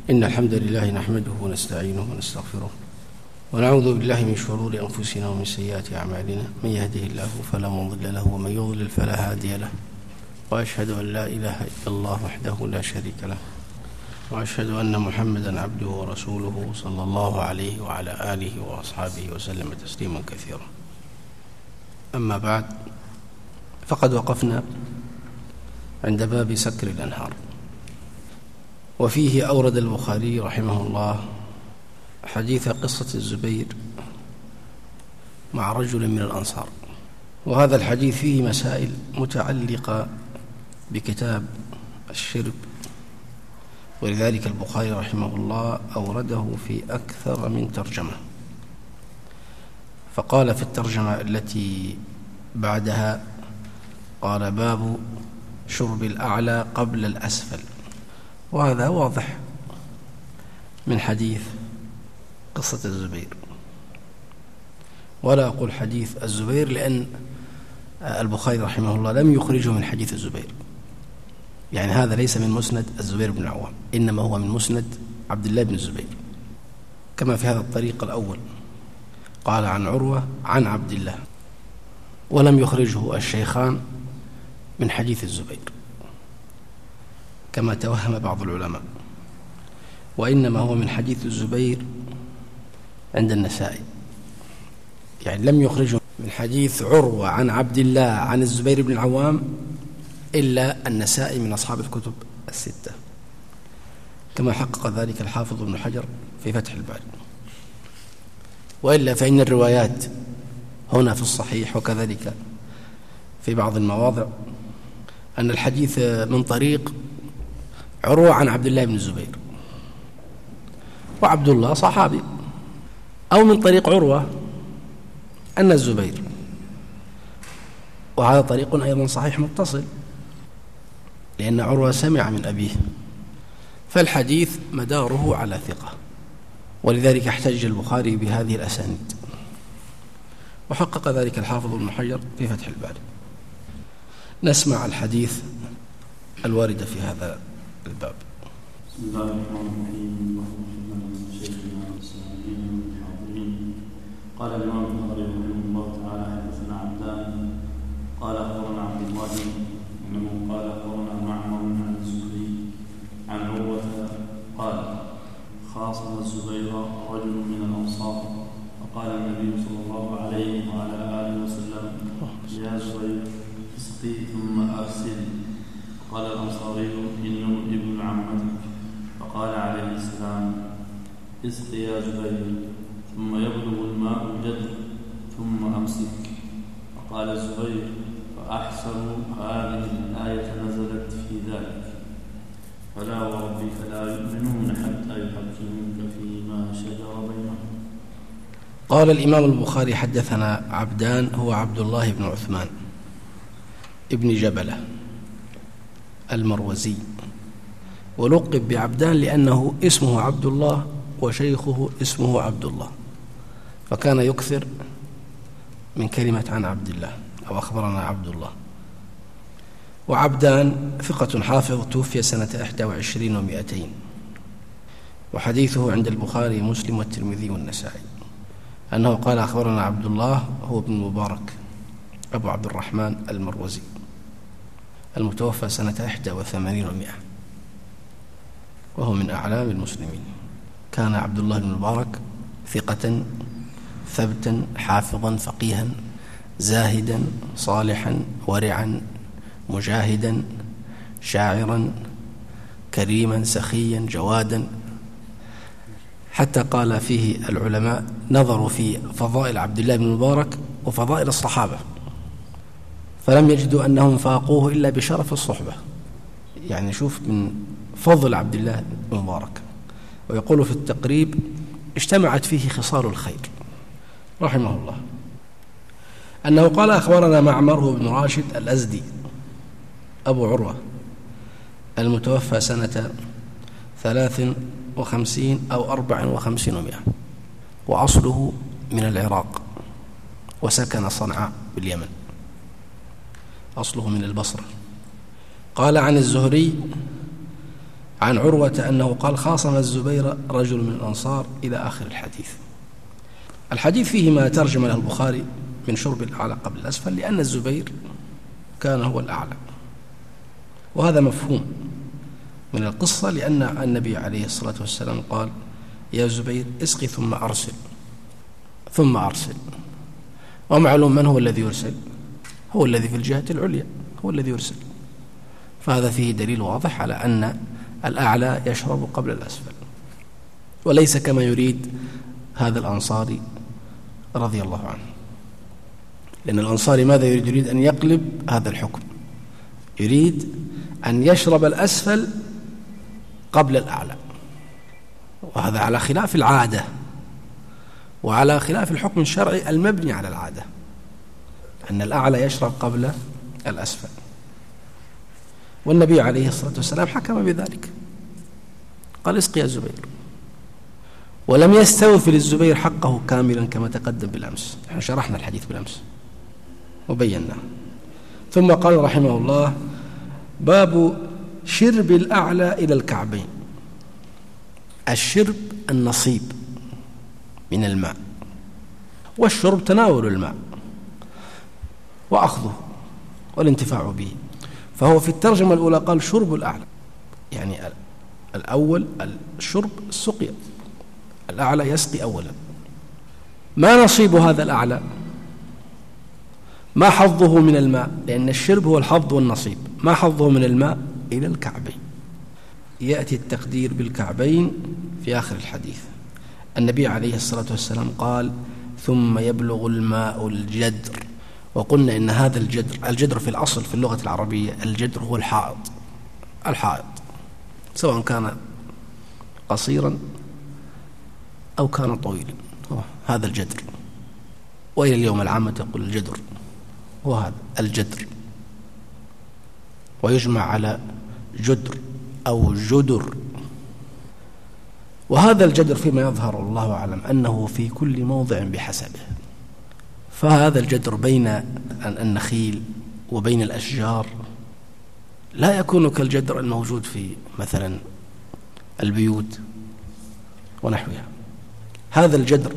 إن الحمد لله نحمده ونستعينه ونستغفره ونعوذ بالله من شرور أنفسنا ومن سيئات أعمالنا، من يهده الله فلا مضل له ومن يضلل فلا هادي له، وأشهد أن لا إله إلا الله وحده لا شريك له، وأشهد أن محمدا عبده ورسوله صلى الله عليه وعلى آله وأصحابه وسلم تسليما كثيرا. أما بعد، فقد وقفنا عند باب سكر الأنهار، وفيه أورد البخاري رحمه الله حديث قصة الزبير مع رجل من الأنصار، وهذا الحديث فيه مسائل متعلقة بكتاب الشرب، ولذلك البخاري رحمه الله أورده في أكثر من ترجمة. فقال في الترجمة التي بعدها قال: باب شرب الأعلى قبل الأسفل، وهذا واضح من حديث قصة الزبير، ولا أقول حديث الزبير لأن البخاري رحمه الله لم يخرجه من حديث الزبير، يعني هذا ليس من مسند الزبير بن العوام، إنما هو من مسند عبد الله بن الزبير، كما في هذا الطريق الأول قال عن عروة عن عبد الله، ولم يخرجه الشيخان من حديث الزبير كما توهم بعض العلماء، وإنما هو من حديث الزبير عند النسائي، يعني لم يخرجه من حديث عروة عن عبد الله عن الزبير بن العوام إلا النسائي من أصحاب الكتب الستة، كما حقق ذلك الحافظ ابن حجر في فتح الباري. وإلا فإن الروايات هنا في الصحيح وكذلك في بعض المواضع أن الحديث من طريق عروة عن عبد الله بن الزبير، وعبد الله صحابي، أو من طريق عروة أن الزبير، وهذا طريق أيضا صحيح متصل، لأن عروة سمع من أبيه، فالحديث مداره على ثقة، ولذلك احتج البخاري بهذه الأسانيد، وحقق ذلك الحافظ ابن حجر في فتح الباري. نسمع الحديث الوارد في هذا الباب. بسم الله الرحمن الرحيم. اللهم صل على سيدنا وسلم الحاضرين. قال الإمام البخاري رحمه الله تعالى: حدثنا عبدان قال أخبرنا عبد الله إنه قال أخبرنا معمر عن الزهري عن عروة قال: خاصم الزبير رجل من الأنصار، فقال النبي صلى الله عليه وعلى آله وسلم: يا زبير اسقي ثم أرسل. قال الأنصاري: إنه ابن عمتك. فقال عليه السلام: اسق يا زبير ثم يبلغ الماء الجدر ثم أمسك. فقال الزبير: فأحسن هذه الآية نزلت في ذلك: فلا وربك لا يؤمنون حتى يحكموك فيما شجر بينهم. قال الإمام البخاري: حدثنا عبدان، هو عبد الله بن عثمان ابن جبلة المروزي، ولقب بعبدان لأنه اسمه عبد الله وشيخه اسمه عبد الله، فكان يكثر من كلمة عن عبد الله أو أخبرنا عبد الله. وعبدان ثقة حافظ، توفي سنة 21 و200، وحديثه عند البخاري ومسلم والترمذي والنسائي أنه قال: أخبرنا عبد الله هو ابن المبارك أبو عبد الرحمن المروزي، المتوفى سنة 81 و100، وهو من أعلام المسلمين. كان عبد الله بن المبارك ثقة ثبتا حافظا فقيها زاهدا صالحا ورعا مجاهدا شاعرا كريما سخيا جوادا، حتى قال فيه العلماء نظروا في فضائل عبد الله بن المبارك وفضائل الصحابة، فلم يجدوا أنهم فاقوه إلا بشرف الصحبة، يعني شوف من فضل عبد الله بن المبارك. ويقول في التقريب: اجتمعت فيه خصال الخير رحمه الله، أنه قال: أخبرنا معمر هو بن راشد الأزدي أبو عروة، المتوفى سنة 53 أو 54 و100، وأصله من العراق، وسكن صنعاء باليمن، أصله من البصرة. قال عن الزهري عن عروة أنه قال خاصم الزبير رجل من الأنصار إلى آخر الحديث. الحديث فيه ما ترجم له البخاري من شرب الأعلى قبل الأسفل، لأن الزبير كان هو الأعلى، وهذا مفهوم من القصة، لأن النبي عليه الصلاة والسلام قال يا زبير اسقي ثم أرسل. ومعلوم من هو الذي يرسل؟ هو الذي في الجهة العليا، هو الذي يرسل. فهذا فيه دليل واضح على أن الأعلى يشرب قبل الأسفل، وليس كما يريد هذا الأنصاري رضي الله عنه. لأن الأنصاري ماذا يريد؟ يريد أن يقلب هذا الحكم، يريد أن يشرب الأسفل قبل الأعلى، وهذا على خلاف العادة وعلى خلاف الحكم الشرعي المبني على العادة، أن الأعلى يشرب قبل الأسفل. والنبي عليه الصلاة والسلام حكم بذلك، قال اسقي يا زبير، ولم يستوفي للزبير حقه كاملا كما تقدم بالأمس. نحن شرحنا الحديث بالأمس وبيناه. ثم قال رحمه الله باب شرب الأعلى إلى الكعبين. الشرب النصيب من الماء، والشرب تناول الماء وأخذه والانتفاع به. فهو في الترجمة الأولى قال شرب الأعلى، يعني الأول الشرب السقيا، الأعلى يسقي أولا. ما نصيب هذا الأعلى؟ ما حظه من الماء؟ لأن الشرب هو الحظ والنصيب. ما حظه من الماء؟ إلى الكعبين. يأتي التقدير بالكعبين في آخر الحديث. النبي عليه الصلاة والسلام قال ثم يبلغ الماء الجدر. وقلنا إن هذا الجدر في الأصل في اللغة العربية الجدر هو الحائط سواء كان قصيرا أو كان طويلا، هذا الجدر. وإلى اليوم العامة تقول الجدر، وهذا الجدر، ويجمع على جدر أو جدر. وهذا الجدر فيما يظهر الله أعلم أنه في كل موضع بحسبه. فهذا الجدر بين النخيل وبين الأشجار لا يكون كالجدر الموجود في مثلا البيوت ونحوها. هذا الجدر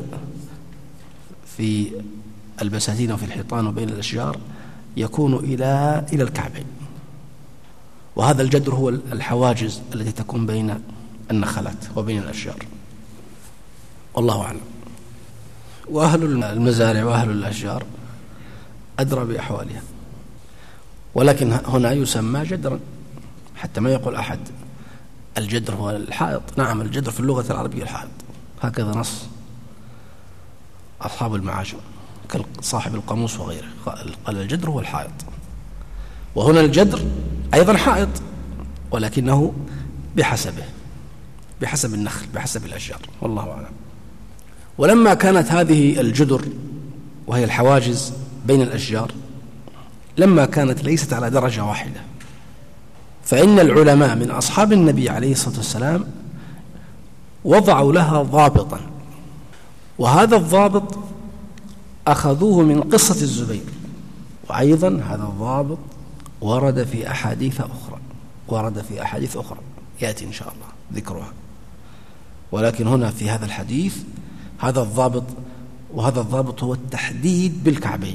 في البساتين وفي الحيطان وبين الأشجار يكون إلى الكعبين. وهذا الجدر هو الحواجز التي تكون بين النخلات وبين الأشجار، والله أعلم. وأهل المزارع وأهل الأشجار أدرى بأحوالها، ولكن هنا يسمى جدرا حتى ما يقول أحد الجدر هو الحائط. نعم، الجدر في اللغة العربية الحائط، هكذا نص أصحاب المعاجم كصاحب القاموس وغيره، قال الجدر هو الحائط. وهنا الجدر أيضا حائط، ولكنه بحسبه، بحسب النخل، بحسب الأشجار، والله أعلم. ولما كانت هذه الجدر وهي الحواجز بين الأشجار لما كانت ليست على درجة واحدة، فإن العلماء من أصحاب النبي عليه الصلاة والسلام وضعوا لها ضابطا، وهذا الضابط أخذوه من قصة الزبير. وأيضا هذا الضابط ورد في أحاديث أخرى يأتي إن شاء الله ذكرها، ولكن هنا في هذا الحديث هذا الضابط، وهذا الضابط هو التحديد بالكعبين.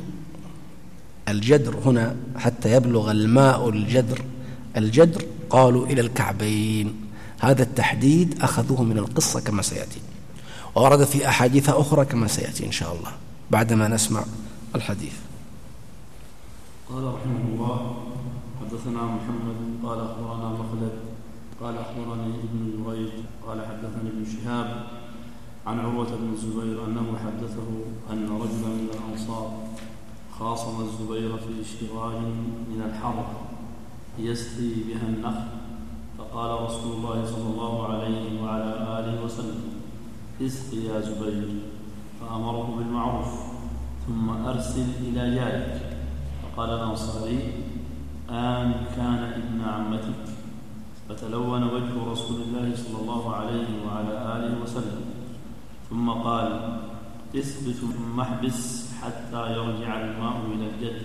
الجدر هنا حتى يبلغ الماء الجدر قالوا إلى الكعبين. هذا التحديد أخذوه من القصة كما سيأتي، وورد في أحاديث أخرى كما سيأتي إن شاء الله بعدما نسمع الحديث. قال رحمه الله حدثنا محمد قال أخبرنا مخلد قال أخبرني ابن جريج قال حدثني ابن شهاب عن عروة بن الزبير أنه حدثه أن رجلا من الأنصار خاصم الزبير في اشتغال من الحرب يسقي بها النخل، فقال رسول الله صلى الله عليه وعلى آله وسلم اسقي يا زبير، فأمره بالمعروف ثم أرسل إلى جارك. فقال الأنصاري كان ابن عمتك؟ فتلون وجه رسول الله صلى الله عليه وعلى آله وسلم، ثم قال اثبت ثم احبس حتى يرجع الماء إلى الجد،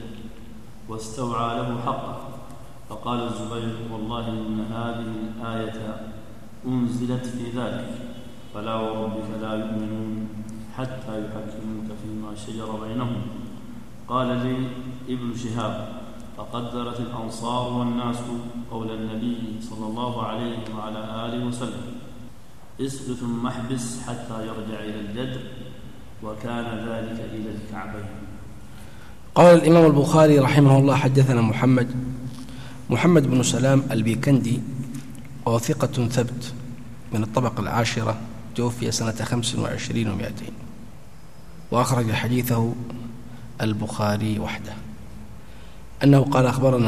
واستوعى له حقه. فقال الزبير والله إن هذه الآية أنزلت في ذلك فلا وربك لا يؤمنون حتى يحكموك فيما شجر بينهم. قال لي ابن شهاب: فقدرت الأنصار والناس قول النبي صلى الله عليه وعلى آله وسلم: اسق ثم احبس حتى يرجع إلى الجدر، وكان ذلك إلى الكعبين. قال الإمام البخاري رحمه الله: حدثنا محمد بن سلام البيكندي، وثقة ثبت من الطبقة العاشرة، توفي سنة 25 و200، وأخرج حديثه البخاري وحده. أنه قال: أخبرنا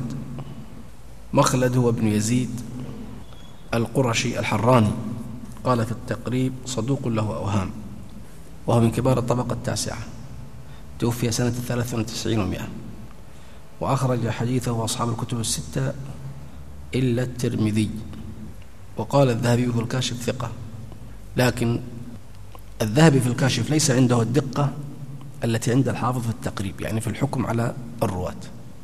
مخلد هو ابن يزيد القرشي الحراني، قال في التقريب: صدوق له أوهام، وهو من كبار الطبقة التاسعة، توفي سنة 93 و100، وأخرج حديثه أصحاب الكتب الستة إلا الترمذي. وقال الذهبي في الكاشف: ثقة. لكن الذهبي في الكاشف ليس عنده الدقة التي عند الحافظ في التقريب، يعني في الحكم على الرواة،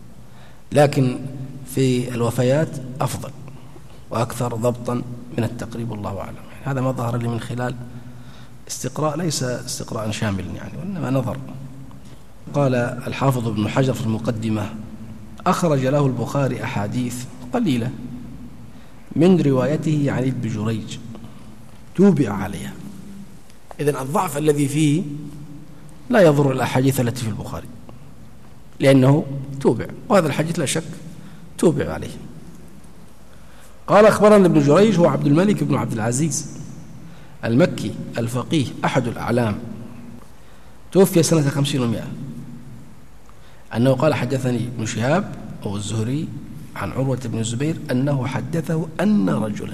لكن في الوفيات أفضل وأكثر ضبطا من التقريب، والله أعلم. يعني هذا ما ظهر لي من خلال استقراء، ليس استقراء شامل يعني، وإنما نظر. قال الحافظ ابن حجر في المقدمة: أخرج له البخاري أحاديث قليلة من روايته عن ابن جريج توبع عليها. إذن الضعف الذي فيه لا يضر الأحاديث التي في البخاري، لأنه توبع، وهذا الحديث لا شك توبع عليه. قال: أخبرنا ابن جريج هو عبد الملك بن عبد العزيز المكي الفقيه أحد الأعلام، توفي سنة 50 و100، أنه قال: حدثني ابن شهاب أو الزهري عن عروة بن الزبير أنه حدثه أن رجلا.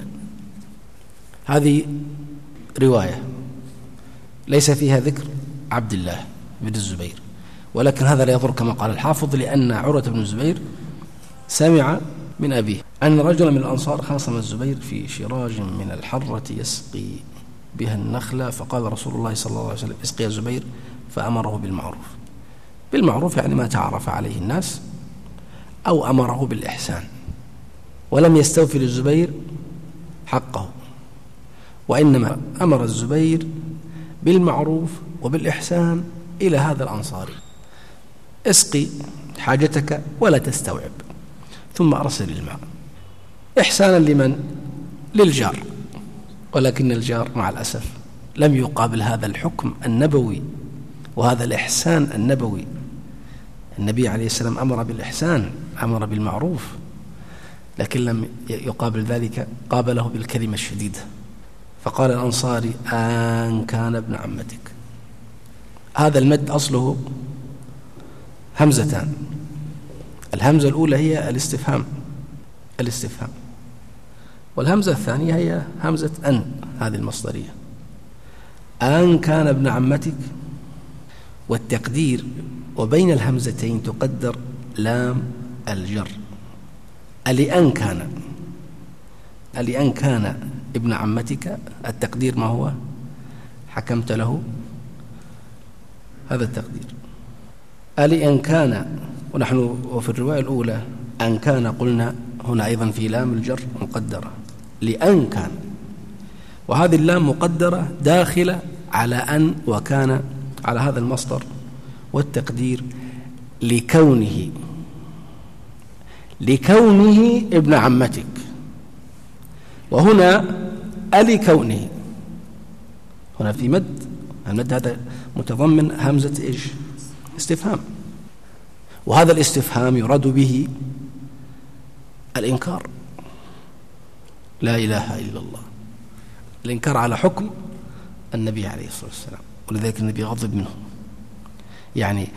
هذه رواية ليس فيها ذكر عبد الله بن الزبير، ولكن هذا لا يضر كما قال الحافظ، لأن عروة بن الزبير سمع من أبيه أن رجلا من الأنصار خاصم الزبير في شراج من الحرة يسقي بها النخلة، فقال رسول الله صلى الله عليه وسلم: اسقي يا زبير، فأمره بالمعروف يعني ما تعرف عليه الناس، أو أمره بالإحسان، ولم يستوفي للزبير حقه، وإنما أمر الزبير بالمعروف وبالإحسان إلى هذا الأنصاري: اسقي حاجتك ولا تستوعب، ثم أرسل الماء. إحسانا لمن؟ للجار، ولكن الجار مع الأسف لم يقابل هذا الحكم النبوي وهذا الإحسان النبوي. النبي عليه السلام أمر بالإحسان، أمر بالمعروف، لكن لم يقابل ذلك، قابله بالكلمة الشديدة، فقال الأنصاري: أن كان ابن عمتك. هذا المد أصله همزتان، الهمزة الأولى هي الاستفهام، والهمزة الثانية هي همزة أن، هذه المصدرية. أن كان ابن عمتك، والتقدير وبين الهمزتين تقدر لام الجر. ألأن كان ابن عمتك، التقدير ما هو؟ حكمت له، هذا التقدير. ألأن كان، ونحن وفي الرواية الأولى أن كان قلنا هنا أيضا في لام الجر مقدرة لأن كان، وهذه اللام مقدرة داخلة على أن وكان، على هذا المصدر، والتقدير لكونه ابن عمتك، وهنا ألكونه، هنا في مد، المد هذا متضمن همزة إيش؟ استفهام، وهذا الاستفهام يراد به الإنكار، لا إله إلا الله، الإنكار على حكم النبي عليه الصلاة والسلام، ولذلك النبي غضب منه. يعني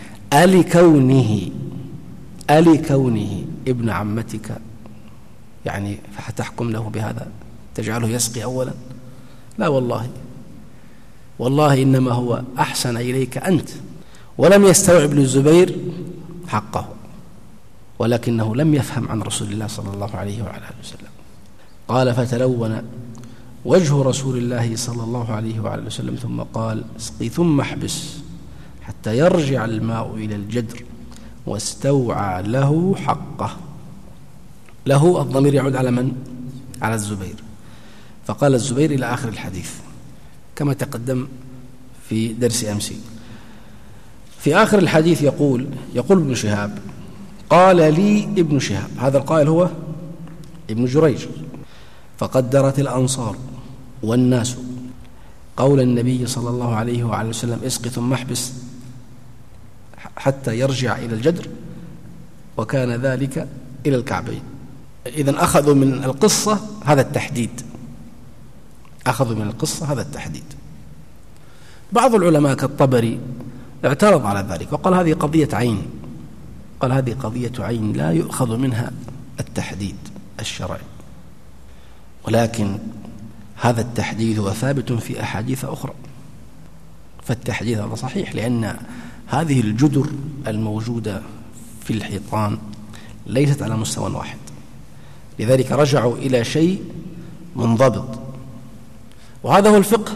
ألكونه ابن عمتك، يعني فحتحكم له بهذا، تجعله يسقي أولا؟ لا والله إنما هو أحسن إليك أنت، ولم يستوعب للزبير حقه، ولكنه لم يفهم عن رسول الله صلى الله عليه وعلى آله وسلم. قال: فتلون وجه رسول الله صلى الله عليه وعلى آله وسلم، ثم قال: اسقي ثم احبس حتى يرجع الماء إلى الجدر، واستوعى له حقه. له الضمير يعود على من؟ على الزبير. فقال الزبير إلى آخر الحديث كما تقدم في درس أمس. في آخر الحديث يقول ابن شهاب: قال لي ابن شهاب، هذا القائل هو ابن جريج: فقدرت الأنصار والناس قول النبي صلى الله عليه وعلى وسلم: اسق ثم احبس حتى يرجع إلى الجدر، وكان ذلك إلى الكعبين. إذن أخذوا من القصة هذا التحديد. بعض العلماء كالطبري اعترض على ذلك وقال هذه قضية عين لا يؤخذ منها التحديد الشرعي، ولكن هذا التحديد هو ثابت في أحاديث أخرى، فالتحديد هذا صحيح، لأن هذه الجدر الموجودة في الحيطان ليست على مستوى واحد، لذلك رجعوا إلى شيء منضبط، وهذا هو الفقه.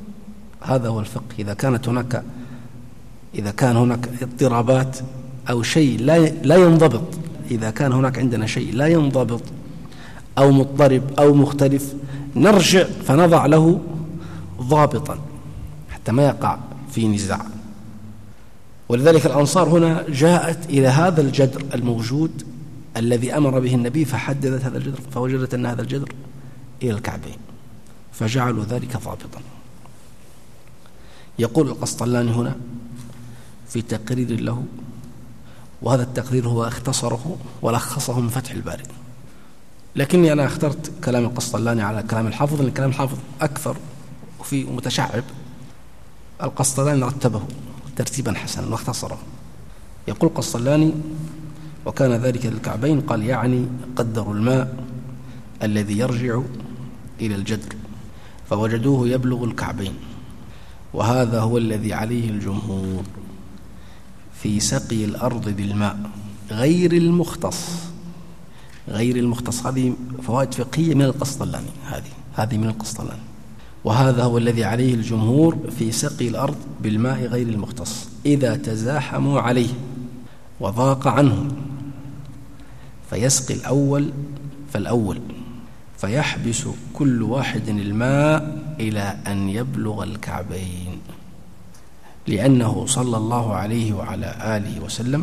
إذا كان هناك اضطرابات أو شيء لا ينضبط، إذا كان هناك عندنا شيء لا ينضبط أو مضطرب أو مختلف، نرجع فنضع له ضابطا حتى ما يقع في نزاع. ولذلك الأنصار هنا جاءت إلى هذا الجدر الموجود الذي أمر به النبي، فحددت هذا الجدر، فوجدت أن هذا الجدر إلى الكعبين، فجعلوا ذلك ضابطا. يقول القسطلاني هنا في تقرير له، وهذا التقرير هو اختصره ولخصه من فتح الباري، لكني أنا اخترت كلام القسطلاني على كلام الحافظ، لأن كلام الحافظ أكثر وفي متشعب. القسطلاني رتبه ترتيبا حسنا واختصره. يقول القسطلاني: وكان ذلك للكعبين، قال يعني قدروا الماء الذي يرجع إلى الجدر فوجدوه يبلغ الكعبين، وهذا هو الذي عليه الجمهور في سقي الأرض بالماء غير المختص. هذه فوائد فقهية من القسطلاني، هذه من القسطلاني. وهذا هو الذي عليه الجمهور في سقي الأرض بالماء غير المختص إذا تزاحموا عليه وضاق عنهم، فيسقي الأول فالأول، فيحبس كل واحد الماء إلى أن يبلغ الكعبين، لأنه صلى الله عليه وعلى آله وسلم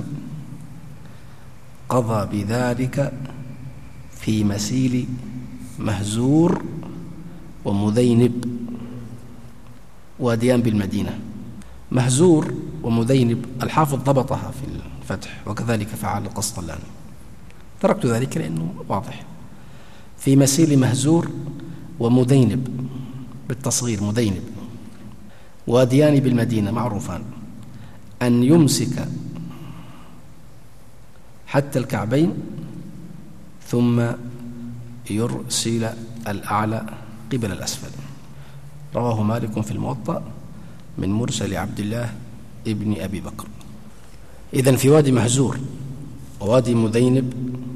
قضى بذلك في مسيل مهزور ومذينب واديان بالمدينة. مهزور ومذينب الحافظ ضبطها في الفتح، وكذلك فعل القسطلاني، تركت ذلك لأنه واضح. في مسيل مهزور ومذينب بالتصغير مذينب واديان بالمدينة معروفان، أن يمسك حتى الكعبين ثم يرسل الأعلى قبل الأسفل. رواه مالك في الموطأ من مرسل عبد الله ابن أبي بكر. إذن في وادي مهزور ووادي مذينب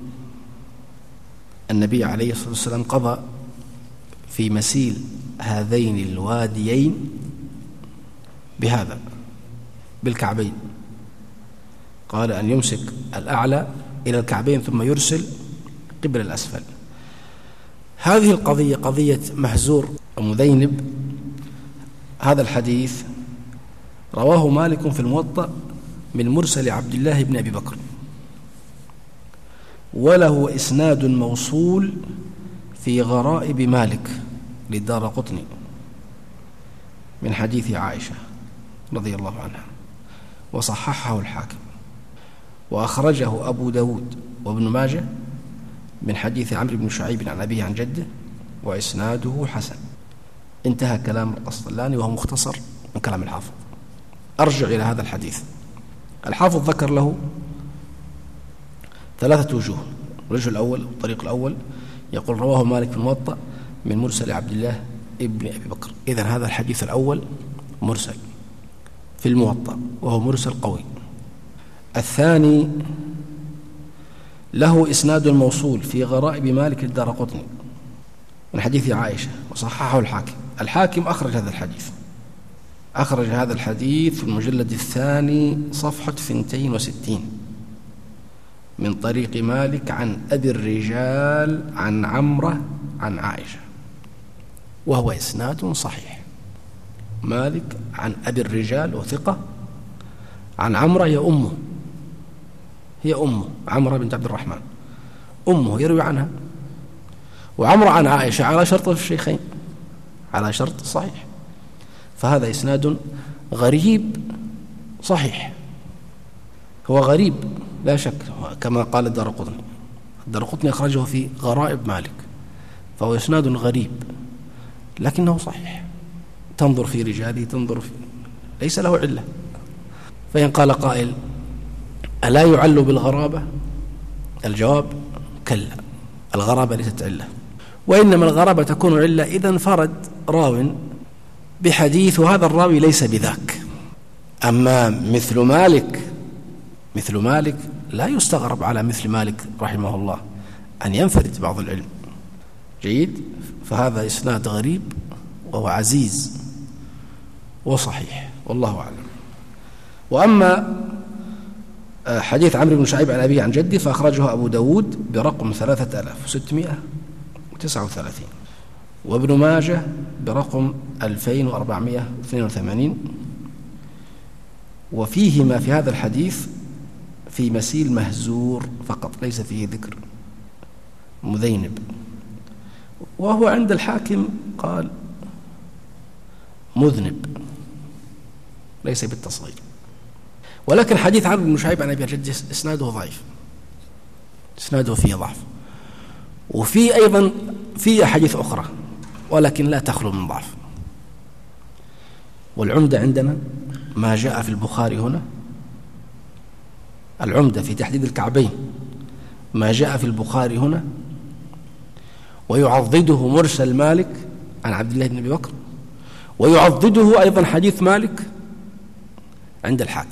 النبي عليه الصلاة والسلام قضى في مسيل هذين الواديين بهذا بالكعبين، قال أن يمسك الأعلى إلى الكعبين ثم يرسل قبل الأسفل. هذه القضية قضية مهزور ومذينب، هذا الحديث رواه مالك في الموطأ من مرسل عبد الله بن أبي بكر، وله إسناد موصول في غرائب مالك للدارقطني من حديث عائشة رضي الله عنها، وصححه الحاكم، وأخرجه أبو داود وابن ماجه من حديث عمرو بن شعيب عن أبيه عن جده، وإسناده حسن. انتهى كلام القسطلاني وهو مختصر من كلام الحافظ. أرجع إلى هذا الحديث. الحافظ ذكر له 3 وجوه. الوجه الأول الطريق الأول يقول رواه مالك في الموطأ من مرسل عبد الله ابن أبي بكر. إذن هذا الحديث الأول مرسل في الموطأ وهو مرسل قوي. الثاني له إسناد موصول في غرائب مالك للدارقطني من حديث عائشة وصححه الحاكم. الحاكم أخرج هذا الحديث في المجلد الثاني صفحة 62 من طريق مالك عن أبي الرجال عن عمرة عن عائشة. وهو إسناد صحيح. مالك عن أبي الرجال وثقة عن عمرة هي أمه عمرة بنت عبد الرحمن، أمه يروي عنها، وعمرة عن عائشة على شرط الشيخين، على شرط صحيح. فهذا إسناد غريب صحيح، هو غريب لا شك، كما قال الدارقطني أخرجه في غرائب مالك، فهو إسناد غريب لكنه صحيح. تنظر في رجاله، ليس له علة. فإن قال قائل ألا يعل بالغرابة؟ الجواب كلا، الغرابة ليست علة، وإنما الغرابة تكون علة إذا انفرد راو بحديث وهذا الراوي ليس بذاك. أما مثل مالك لا يستغرب على مثل مالك رحمه الله أن ينفرد بعض العلم. جيد، فهذا إسناد غريب وهو عزيز وصحيح، والله أعلم. وأما حديث عمرو بن شعيب عن أبيه عن جده فأخرجه أبو داود برقم 3639، وابن ماجه برقم 2482، وفيهما في هذا الحديث في مسيل مهزور فقط، ليس فيه ذكر مذينب، وهو عند الحاكم قال مذنب ليس بالتصغير. ولكن حديث عمرو بن شعيب عن أبي جده إسناده ضعيف، إسناده فيه ضعف، وفي أيضا في أحاديث أخرى ولكن لا تخلو من ضعف. والعمدة عندنا ما جاء في البخاري هنا، العمدة في تحديد الكعبين ما جاء في البخاري هنا، ويعضده مرسل مالك عن عبد الله بن أبي بكر، ويعضده أيضا حديث مالك عند الحاكم،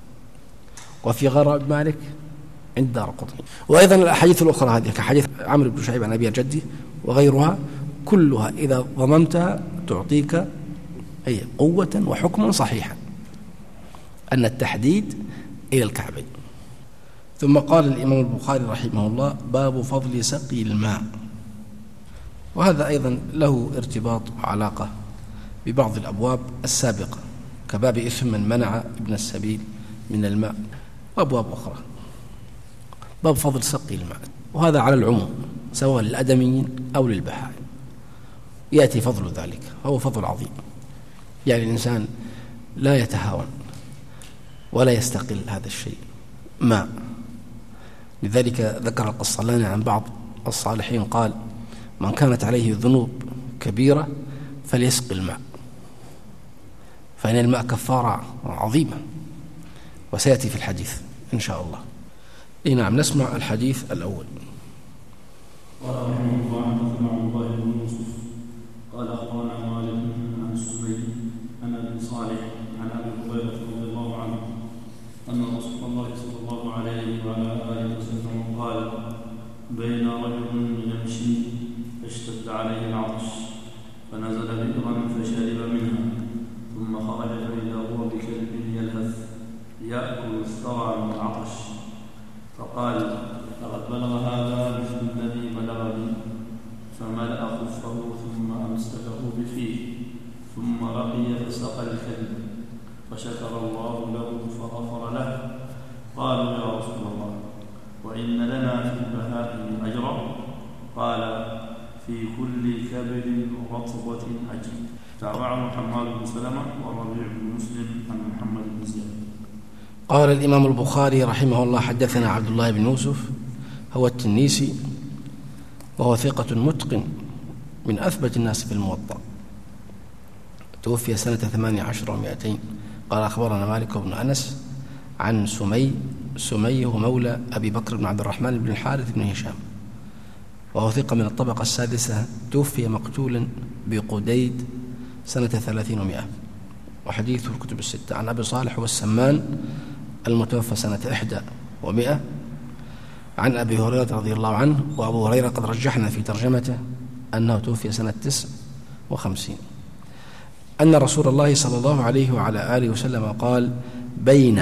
وفي غرائب مالك عند دارقطني. وأيضا الأحاديث الأخرى هذه كحديث عمرو بن شعيب عن أبي جدي وغيرها كلها إذا ضممتها تعطيك أي قوة وحكما صحيحا أن التحديد إلى الكعبين. ثم قال الإمام البخاري رحمه الله باب فضل سقي الماء، وهذا أيضا له ارتباط وعلاقة ببعض الأبواب السابقة كباب إثم من منع ابن السبيل من الماء وأبواب أخرى. باب فضل سقي الماء، وهذا على العموم سواء للأدميين أو للبهائم يأتي فضل ذلك، هو فضل عظيم، يعني الإنسان لا يتهاون ولا يستقل هذا الشيء ماء. لذلك ذكر القسطلاني عن بعض الصالحين قال من كانت عليه ذنوب كبيرة فليسقي الماء، فإن الماء كفارة عظيمة، وسيأتي في الحديث إن شاء الله. نعم، نسمع الحديث الأول. قال رحمه الله حدثنا عبد الله بن يوسف قال أخبرنا مالك عن الزبير عن أبي صالح عن أبي هريرة رضي الله عنه أن رسول الله صلى الله عليه وعلى آله وسلم قال بين رجل يمشي فاشتد عليه العطش فنزل بئرا فشرب منها ثم خرج فإذا هو بكلب يلهث يأكل الثرى من العطش فقال لقد بلغ هذا مثل الذي بلغني، فملأ خفه ثم أمسكه بفيه ثم رقي فسقى الكلب فشكر الله له فغفر له. قالوا يا رسول الله وإن لنا في البهائم أجرا؟ قال في كل كبد رطبة أجر. تابعه حماد بن سلمة وربيع بن مسلم عن محمد بن زياد. قال الإمام البخاري رحمه الله حدثنا عبد الله بن يوسف هو التنيسي، وهو ثقة متقن من أثبت الناس في الموطأ، توفي سنة 18 و200. قال أخبرنا مالك بن أنس عن سمي هو مولى أبي بكر بن عبد الرحمن بن الحارث بن هشام، وهو ثقة من الطبقة السادسة، توفي مقتولا بقديد سنة 30 و100، وحديثه الكتب الستة. عن أبي صالح والسمان المتوفى سنة 100 و100، عن أبي هريرة رضي الله عنه، وأبو هريرة قد رجحنا في ترجمته أنه توفي سنة 59، أن رسول الله صلى الله عليه وعلى آله وسلم قال بين،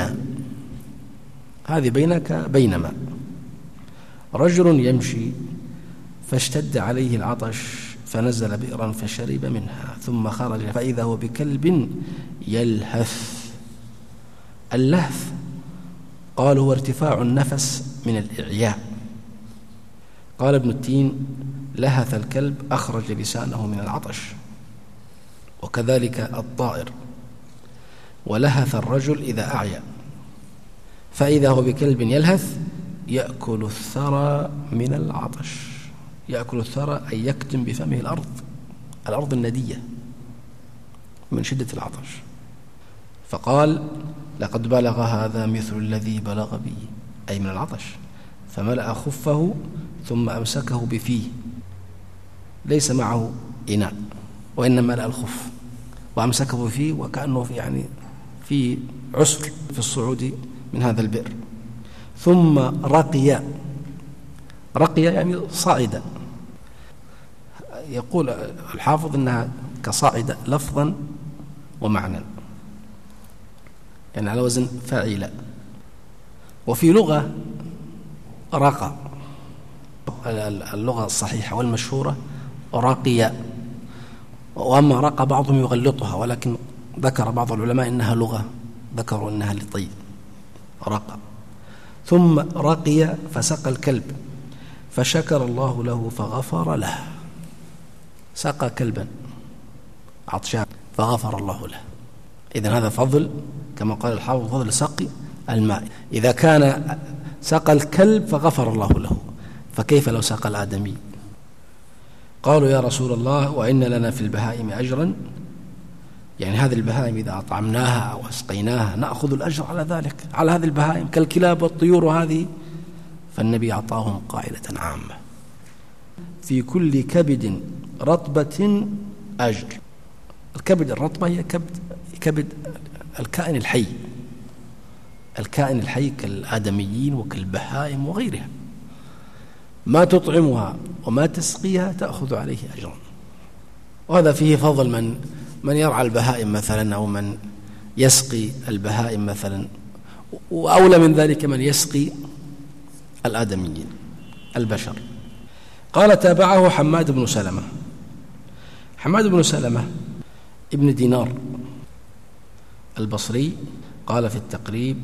هذه بينك بينما، رجل يمشي فاشتد عليه العطش فنزل بئرا فشرب منها ثم خرج فإذا هو بكلب يلهث. اللهث قال هو ارتفاع النفس من الإعياء. قال ابن التين: لهث الكلب أخرج لسانه من العطش. وكذلك الطائر. ولهث الرجل إذا أعيا. فإذا هو بكلب يلهث يأكل الثرى من العطش. يأكل الثرى أي يكتم بفمه الأرض الندية من شدة العطش. فقال: لقد بلغ هذا مثل الذي بلغ بي، أي من العطش. فملأ خفه ثم أمسكه بفيه، ليس معه إناء وإنما ملأ الخف وأمسكه بفيه، وكأنه في عسر في الصعود من هذا البئر. ثم رقي يعني صعد. يقول الحافظ إنها كصعد لفظا ومعنى، يعني على وزن فاعل. وفي لغة رقى، اللغة الصحيحة والمشهورة رقي. وأما رقى بعضهم يغلطها، ولكن ذكر بعض العلماء إنها لغة، ذكروا إنها للطيب رقى. ثم رقي فسقى الكلب فشكر الله له فغفر له. سقى كلبا عطشان فغفر الله له. إذن هذا فضل، كما قال الحافظ، فضل سقي الماء. إذا كان سقى الكلب فغفر الله له، فكيف لو سقى الآدمي؟ قالوا: يا رسول الله، وإن لنا في البهائم أجرا، يعني هذه البهائم إذا أطعمناها أو أسقيناها نأخذ الأجر على ذلك، على هذه البهائم كالكلاب والطيور هذه. فالنبي أعطاهم قاعدة عامة: في كل كبد رطبة أجر. الكبد الرطبة هي كبد الكائن الحي، الكائن الحي كالآدميين وكالبهائم وغيرها. ما تطعمها وما تسقيها تأخذ عليه أجرا. وهذا فيه فضل من يرعى البهائم مثلا، أو من يسقي البهائم مثلا، وأولى من ذلك من يسقي الآدميين البشر. قال: تابعه حماد بن سلمة. حماد بن سلمة ابن دينار البصري قال في التقريب،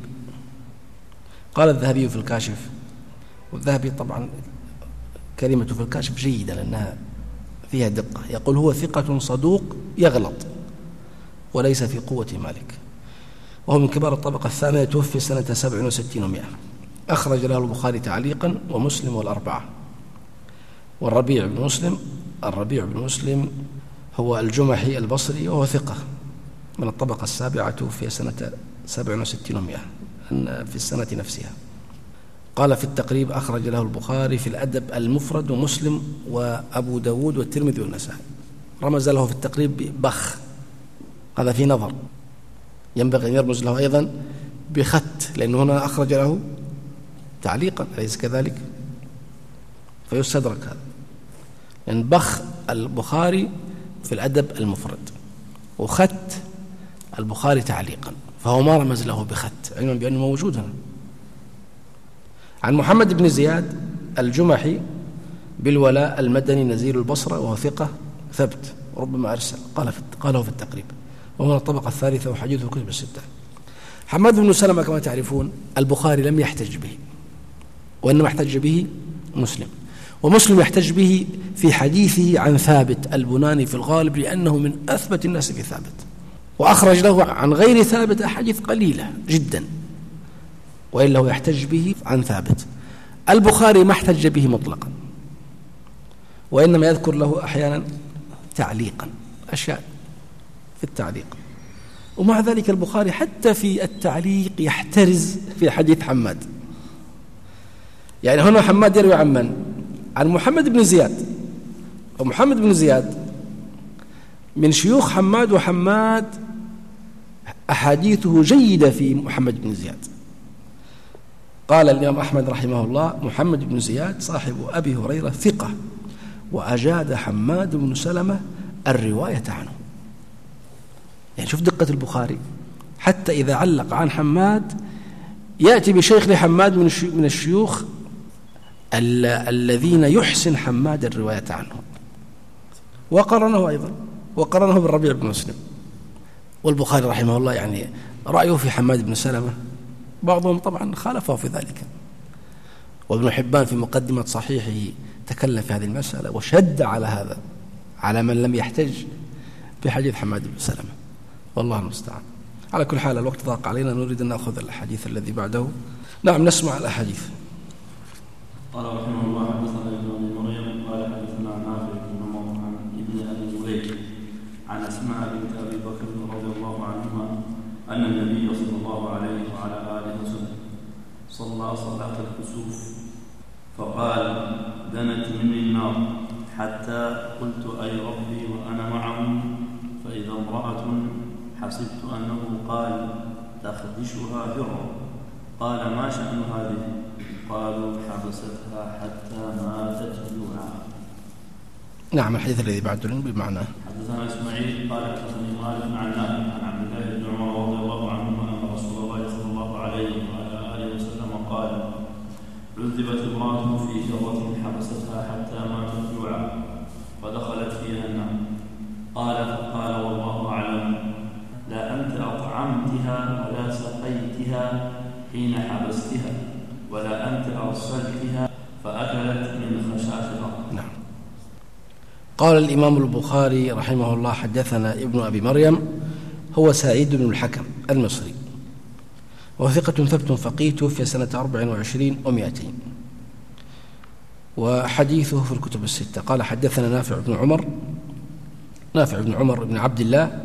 قال الذهبي في الكاشف، والذهبي طبعا كلمة في الكاشف جيدة لأنها فيها دقة، يقول: هو ثقة صدوق يغلط وليس في قوة مالك، وهو من كبار الطبقة الثانية، توفي سنة 67 و100. أخرج له البخاري تعليقا ومسلم والأربعة. والربيع بن مسلم هو الجمحي البصري، وهو ثقة من الطبقة السابعة، توفي سنة 67 و100 في السنة نفسها. قال في التقريب: أخرج له البخاري في الأدب المفرد ومسلم وأبو داود والترمذي والنسائي. رمز له في التقريب بخ، هذا في نظر، ينبغي أن يرمز له أيضا بخت، لأنه هنا أخرج له تعليقا، أليس كذلك؟ فيستدرك هذا، لأن بخ البخاري في الأدب المفرد، وخت البخاري تعليقا، فهو ما رمز له بخت، علما بأنه موجود هنا. عن محمد بن زياد الجمحي بالولاء المدني نزيل البصرة، وهو ثقة ثبت وربما أرسل، قاله في التقريب، وهو من الطبقة الثالثة، وحديثه كتب الستة. حماد بن سلمة كما تعرفون البخاري لم يحتج به، وإنما احتج به مسلم، ومسلم يحتج به في حديثه عن ثابت البناني في الغالب، لأنه من أثبت الناس في ثابت، وأخرج له عن غير ثابت أحاديث قليلة جدا، وإلا هو يحتج به عن ثابت. البخاري ما احتج به مطلقا، وإنما يذكر له أحيانا تعليقا، أشياء في التعليق، ومع ذلك البخاري حتى في التعليق يحترز في حديث حماد. يعني هنا حماد يروي عن من؟ عن محمد بن زياد، ومحمد بن زياد من شيوخ حماد، وحماد أحاديثه جيدة في محمد بن زياد. قال الإمام أحمد رحمه الله: محمد بن زياد صاحب أبي هريرة ثقة، وأجاد حماد بن سلمة الرواية عنه. يعني شوف دقة البخاري، حتى إذا علق عن حماد يأتي بشيخ لحماد من الشيوخ الذين يحسن حماد الرواية عنه. وقرنه بالربيع بن مسلم. والبخاري رحمه الله يعني رأيه في حماد بن سلمة، بعضهم طبعا خالفه في ذلك، وابن حبان في مقدمة صحيحه تكلم في هذه المسألة وشد على هذا، على من لم يحتج بحديث حماد بن سلمة، والله المستعان. على كل حال الوقت ضاق علينا، نريد أن نأخذ الحديث الذي بعده. نعم، نسمع الأحاديث. قال رحمه الله: حدثنا ابن ابي مريم قال حدثنا نافع بن عمر عن ابن ابي مليك عن اسماء بنت ابي بكر رضي الله عنهما ان النبي صلى الله عليه وعلى اله وسلم صلى صلاه الكسوف فقال: دنت مني النار حتى قلت: اي ربي وانا معهم، فاذا امراه حسبت انه قال: تخدشها هره. قال: ما شأن هذه؟ قالوا: حبستها حتى ماتت جوعا. نعم، الحديث الذي بعده بمعنى. حدثنا اسماعيل قال حدثني مالك عن نافع عن عبد الله بن عمر رضي الله عنهما ان رسول الله صلى الله عليه وعلى اله وسلم قال: عذبت امراه في جره حبستها حتى ماتت جوعا فدخلت فيها النار. فقال: والله اعلم، لا انت اطعمتها ولا سقيتها حين حبستها، ولا أنت أرسلتها فأكلت من خشاش الأرض. نعم. قال الإمام البخاري رحمه الله: حدثنا ابن أبي مريم، هو سعيد بن الحكم المصري، وثقة ثبت فقيه، توفي سنة 24 و200، وحديثه في الكتب الستة. قال: حدثنا نافع بن عمر بن عبد الله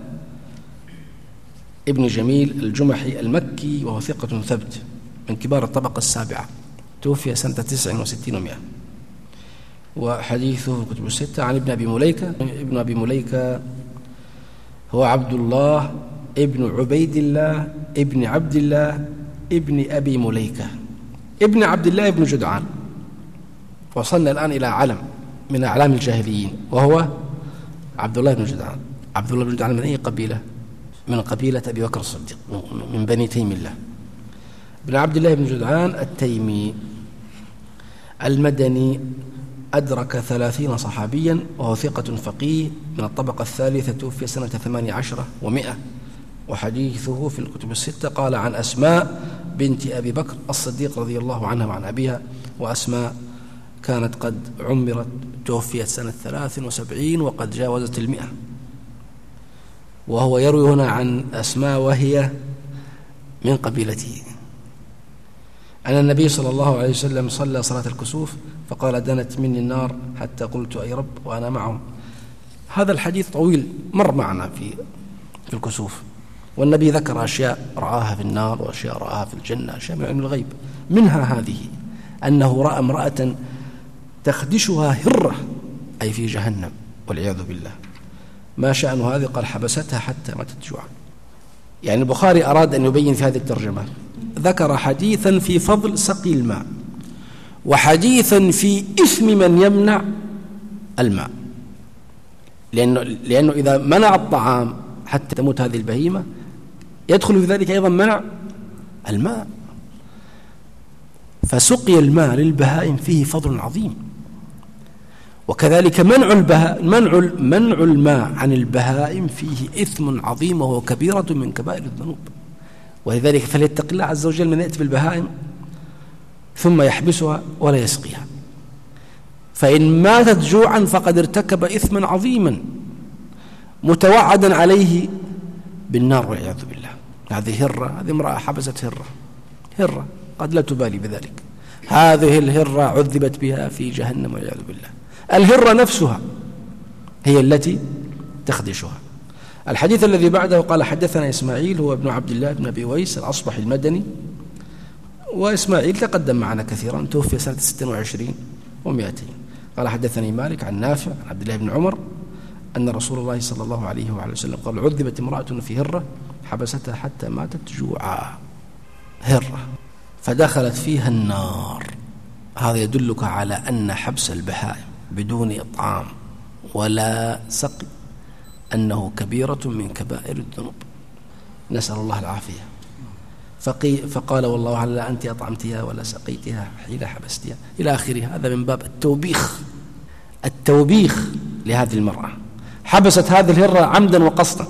ابن جميل الجمحي المكي، وهو ثقة ثبت من كبار الطبقة السابعة، توفي سنة 69 و100، وحديثه في الكتب الستة. عن ابن أبي مليكة هو عبد الله ابن عبيد الله ابن عبد الله ابن أبي مليكة ابن عبد الله ابن جدعان. وصلنا الآن إلى علم من أعلام الجاهليين، وهو عبد الله بن جدعان. عبد الله بن جدعان من أي قبيلة؟ من قبيلة أبي بكر الصديق، من بني تيم الله. بن عبد الله بن جدعان التيمي المدني، أدرك 30 صحابيا، وهو ثقة فقيه من الطبقة الثالثة، توفي سنة 18 و100، وحديثه في الكتب الستة. قال: عن أسماء بنت أبي بكر الصديق رضي الله عنها وعن أبيها، وأسماء كانت قد عمرت، توفيت سنة 73 وقد جاوزت 100. وهو يروي هنا عن أسماء وهي من قبيلته، أن النبي صلى الله عليه وسلم صلى صلاة الكسوف فقال: دنت مني النار حتى قلت: أي رب وأنا معهم. هذا الحديث طويل، مر معنا في الكسوف، والنبي ذكر أشياء رآها في النار وأشياء رآها في الجنة، أشياء من علم الغيب، منها هذه أنه رأى امرأة تخدشها هرة، أي في جهنم والعياذ بالله. ما شأن هذه؟ قال: حبستها حتى ماتت جوعا. يعني البخاري أراد أن يبين في هذه الترجمة، ذكر حديثا في فضل سقي الماء، وحديثا في إثم من يمنع الماء، لأنه إذا منع الطعام حتى تموت هذه البهيمة يدخل في ذلك أيضا منع الماء. فسقي الماء للبهائم فيه فضل عظيم، وكذلك منع الماء عن البهائم فيه إثم عظيم، وهو كبيرة من كبائر الذنوب. ولذلك فليتق الله عز وجل من يأتي بالبهائم ثم يحبسها ولا يسقيها، فإن ماتت جوعا فقد ارتكب إثما عظيما متوعدا عليه بالنار والعياذ بالله. هذه امرأة حبست هرة قد لا تبالي بذلك، هذه الهرة عذبت بها في جهنم والعياذ بالله. الهرة نفسها هي التي تخدشها. الحديث الذي بعده قال: حدثنا إسماعيل، هو ابن عبد الله بن أبي ويس الأصبحي المدني، وإسماعيل تقدم معنا كثيرا، توفي سنة 26 و200. قال: حدثني مالك عن نافع عن عبد الله بن عمر أن رسول الله صلى الله عليه وعلى وسلم قال: عذبت امرأة في هرة حبستها حتى ماتت جوعا، هرة، فدخلت فيها النار. هذا يدلك على أن حبس البهائم بدون إطعام ولا سقي أنه كبيرة من كبائر الذنوب، نسأل الله العافية. فقال: والله أعلم، لا أنت أطعمتها ولا سقيتها حين حبستها، إلى آخره. هذا من باب التوبيخ لهذه المرأة، حبست هذه الهرة عمدا وقصدا،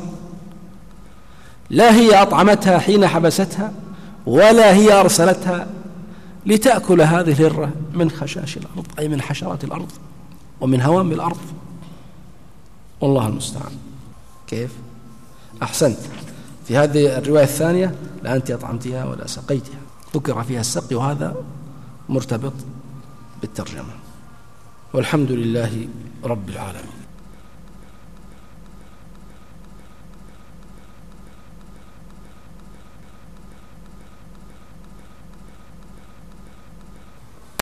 لا هي أطعمتها حين حبستها ولا هي أرسلتها لتأكل هذه الهرة من خشاش الأرض، أي من حشرات الأرض ومن هوام الأرض، والله المستعان. كيف؟ أحسنت. في هذه الرواية الثانية لا أنت أطعمتها ولا سقيتها، ذكر فيها السقي، وهذا مرتبط بالترجمة. والحمد لله رب العالمين.